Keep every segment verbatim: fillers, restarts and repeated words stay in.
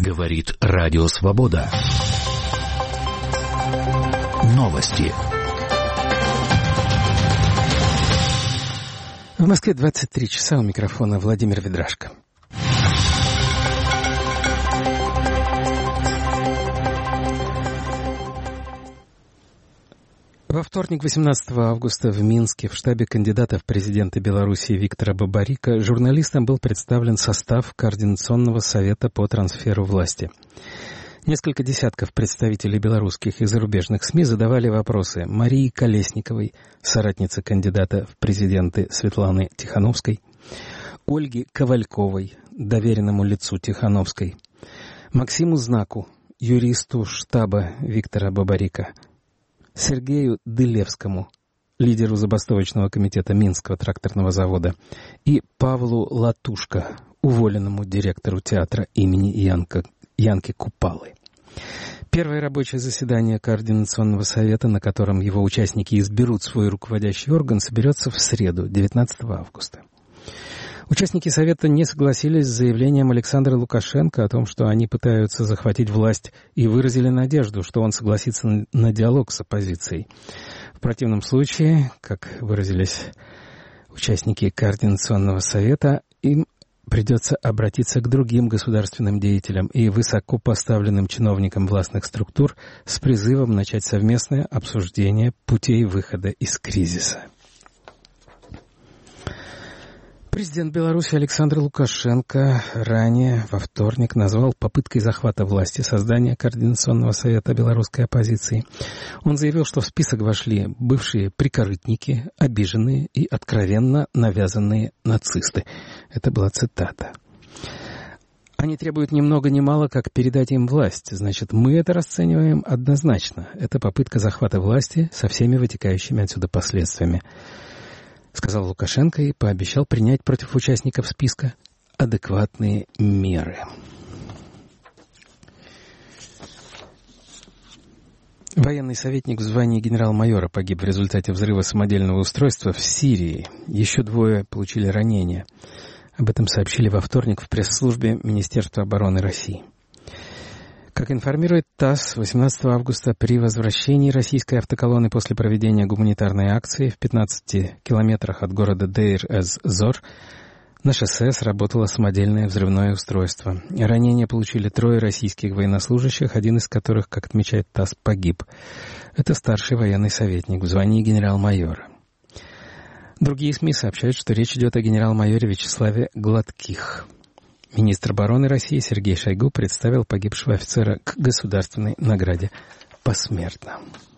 Говорит Радио Свобода. Новости. В Москве двадцать три часа, у микрофона Владимир Ведрашко. Во вторник, восемнадцатого августа, в Минске в штабе кандидата в президенты Беларуси Виктора Бабарико журналистам был представлен состав Координационного совета по трансферу власти. Несколько десятков представителей белорусских и зарубежных СМИ задавали вопросы Марии Колесниковой, соратнице кандидата в президенты Светланы Тихановской, Ольге Ковальковой, доверенному лицу Тихановской, Максиму Знаку, юристу штаба Виктора Бабарико, Сергею Дылевскому, лидеру забастовочного комитета Минского тракторного завода, и Павлу Латушко, уволенному директору театра имени Янка, Янки Купалы. Первое рабочее заседание Координационного совета, на котором его участники изберут свой руководящий орган, соберется в среду, девятнадцатого августа. Участники Совета не согласились с заявлением Александра Лукашенко о том, что они пытаются захватить власть, и выразили надежду, что он согласится на диалог с оппозицией. В противном случае, как выразились участники Координационного Совета, им придется обратиться к другим государственным деятелям и высокопоставленным чиновникам властных структур с призывом начать совместное обсуждение путей выхода из кризиса. Президент Беларуси Александр Лукашенко ранее во вторник назвал попыткой захвата власти создание Координационного совета белорусской оппозиции. Он заявил, что в список вошли бывшие прикорытники, обиженные и откровенно навязанные нацисты. Это была цитата. Они требуют ни много ни мало, как передать им власть. Значит, мы это расцениваем однозначно. Это попытка захвата власти со всеми вытекающими отсюда последствиями, сказал Лукашенко и пообещал принять против участников списка адекватные меры. Военный советник в звании генерал-майора погиб в результате взрыва самодельного устройства в Сирии. Еще двое получили ранения. Об этом сообщили во вторник в пресс-службе Министерства обороны России. Как информирует ТАСС, восемнадцатого августа при возвращении российской автоколонны после проведения гуманитарной акции в пятнадцати километрах от города Дейр-эз-Зор на шоссе сработало самодельное взрывное устройство. Ранения получили трое российских военнослужащих, один из которых, как отмечает ТАСС, погиб. Это старший военный советник в звании генерал-майора. Другие СМИ сообщают, что речь идет о генерал-майоре Вячеславе Гладких. Министр обороны России Сергей Шойгу представил погибшего офицера к государственной награде посмертно.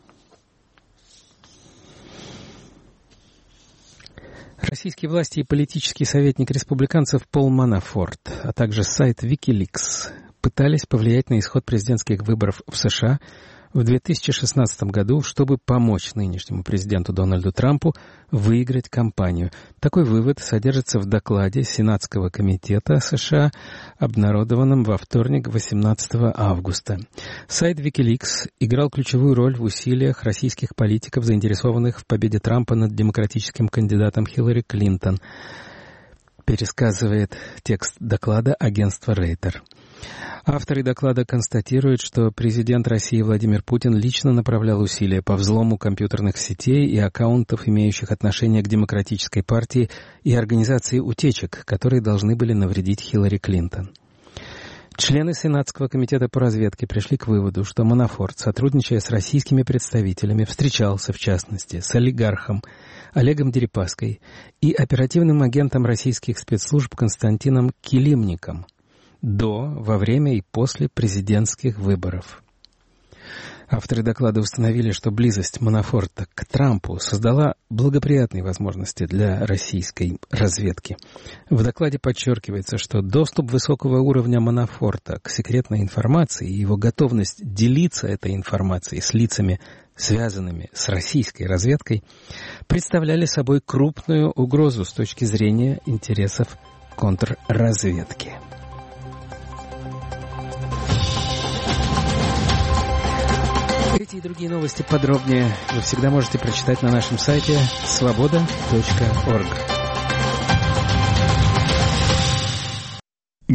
Российские власти и политический советник республиканцев Пол Манафорт, а также сайт Wikileaks пытались повлиять на исход президентских выборов в США в две тысячи шестнадцатом году, чтобы помочь нынешнему президенту Дональду Трампу выиграть кампанию. Такой вывод содержится в докладе Сенатского комитета США, обнародованном во вторник, восемнадцатого августа. Сайт Wikileaks играл ключевую роль в усилиях российских политиков, заинтересованных в победе Трампа над демократическим кандидатом Хиллари Клинтон, пересказывает текст доклада агентства Reuters. Авторы доклада констатируют, что президент России Владимир Путин лично направлял усилия по взлому компьютерных сетей и аккаунтов, имеющих отношение к Демократической партии, и организации утечек, которые должны были навредить Хиллари Клинтон. Члены Сенатского комитета по разведке пришли к выводу, что Манафорт, сотрудничая с российскими представителями, встречался, в частности, с олигархом Олегом Дерипаской и оперативным агентом российских спецслужб Константином Килимником до, во время и после президентских выборов. Авторы доклада установили, что близость Манафорта к Трампу создала благоприятные возможности для российской разведки. В докладе подчеркивается, что доступ высокого уровня Манафорта к секретной информации и его готовность делиться этой информацией с лицами, связанными с российской разведкой, представляли собой крупную угрозу с точки зрения интересов контрразведки. Эти и другие новости подробнее вы всегда можете прочитать на нашем сайте свобода точка орг.